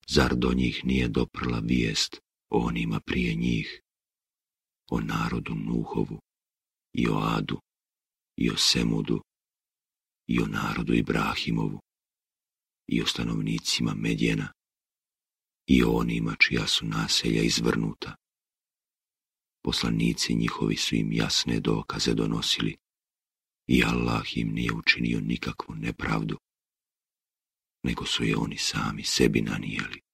Zar do njih nije doprla vijest o onima prije njih, o narodu Nuhovu, i o Adu, i o Semudu, i o narodu Ibrahimovu, i o stanovnicima Medjena, i o onima čija su naselja izvrnuta. Poslanici njihovi su im jasne dokaze donosili, i Allah im nije učinio nikakvu nepravdu, nego su je oni sami sebi nanijeli.